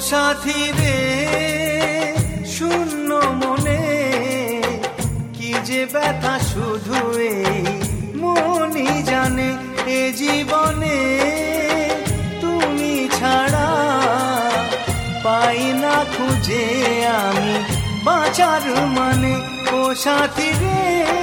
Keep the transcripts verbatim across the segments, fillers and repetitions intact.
সাথী রে শূন্য মনে কি যে ব্যথা শুধু এই মনই জানে। এ জীবনে তুমি ছাড়া পাই না খুঁজে আমি বাঁচার মানে। ও সাথী রে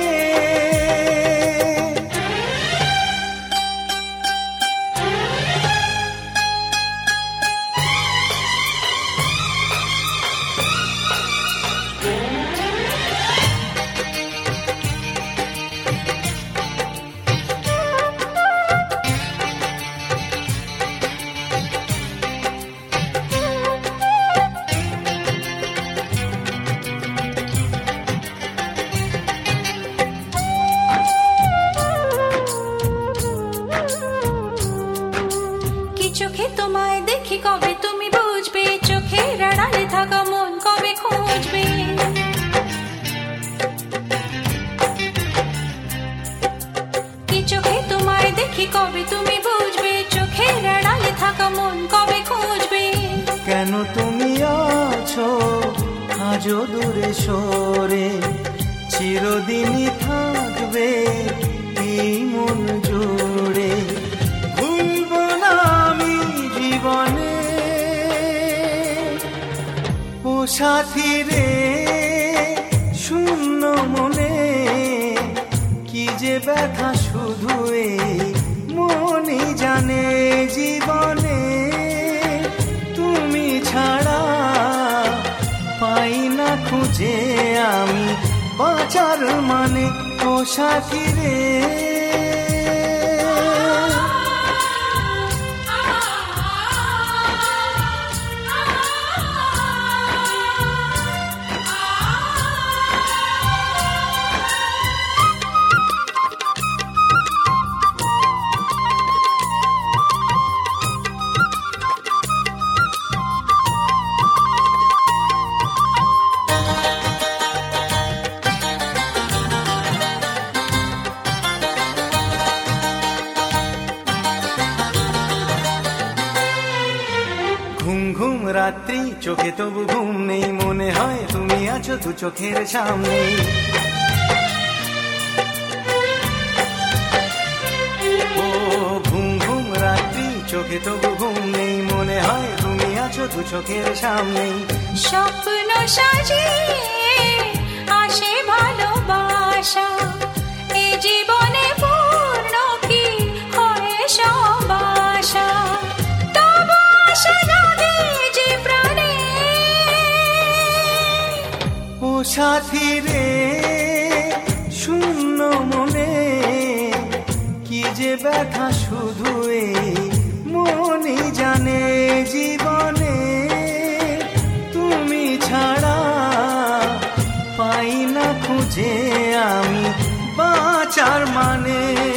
চোখে তোমায় দেখি কবে তুমি বুঝবে, চোখের আড়ালে থাকা মন কবে খুঁজবে। কি চোখে তোমায় দেখি কবে তুমি বুঝবে, চোখের আড়ালে থাকা মন কবে খুঁজবে। কেন তুমি আছো আজও দূরে সরে, চিরদিনই থাকবে এই মন জুড়ে। ভুলবো না আমি জীবনে ও সাথী রে শূন্য মনে কি যে ব্যথা শুধু এই মনই জানে। জীবনে তুমি ছাড়া পাই না খুঁজে আমি বাঁচার মানে। ও সাথী রে ঘুম ঘুম রাত্রি চোখে তবু ঘুম নেই, মনে হয় তুমি আছো দু চোখের সামনে। ও ঘুম ঘুম রাত্রি চোখে তবু ঘুম নেই, মনে হয় তুমি আছো দু চোখের সামনে। স্বপ্ন সাজিয়ে আসে ভালোবাসা, এ জীবনে পূর্ণ কি হয় সব আশা। তবু আশা জাগে যে প্রাণে। ও সাথী রে শূন্য মনে কি যে ব্যথা শুধু এই মনই জানে। জীবনে তুমি ছাড়া পাই না খুঁজে আমি বাঁচার মানে।